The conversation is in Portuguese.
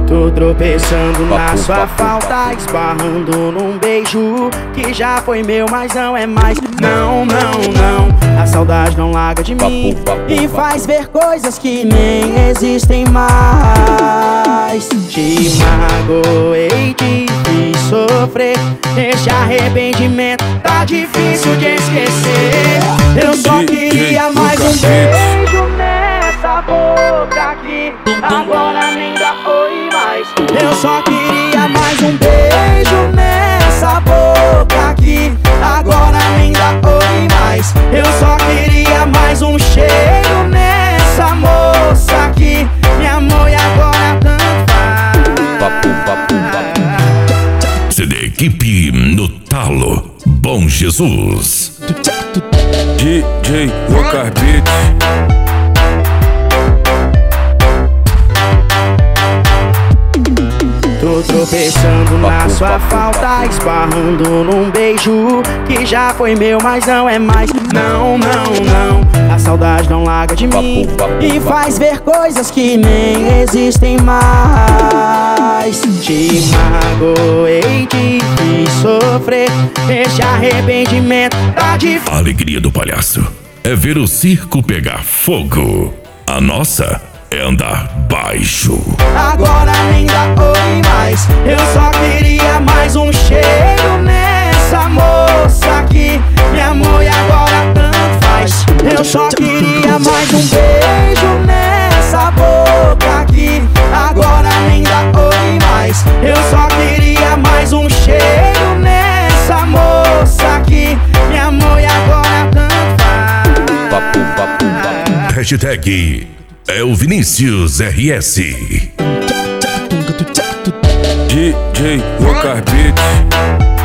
Tô tropeçando na sua falta, esbarrando num beijo que já foi meu, mas não é mais. Não, não, não, a saudade não larga de mim e faz ver coisas que nem existem mais. Te magoei, te fiz sofrer, esse arrependimento tá difícil de esquecer. Eu só queria mais um beijo nessa boca aqui, agora nem dá oi mais. Eu só queria mais um beijo nessa boca aqui, agora nem dá oi mais. Eu só queria mais um cheiro nessa moça aqui, me amor e agora tanto faz. CD Equipe no Talo, Bom Jesus. DJ Rocar Beats. Tô tropeçando na sua falta, esbarrando num beijo que já foi meu, mas não é mais. Não, não, não, a saudade não larga de mim e faz ver coisas que nem existem mais. Te magoei, te fiz sofrer, esse arrependimento tá difícil. A alegria do palhaço é ver o circo pegar fogo. A nossa é andar baixo. Agora nem dá oi mais. Eu só queria mais um cheiro nessa moça aqui, me amor e agora tanto faz. Eu só queria mais um beijo nessa boca aqui, agora nem dá oi mais. Eu só queria mais um cheiro nessa moça aqui, me amor e agora tanto faz. Hashtag é o Vinícius RS. DJ Rocar Beats.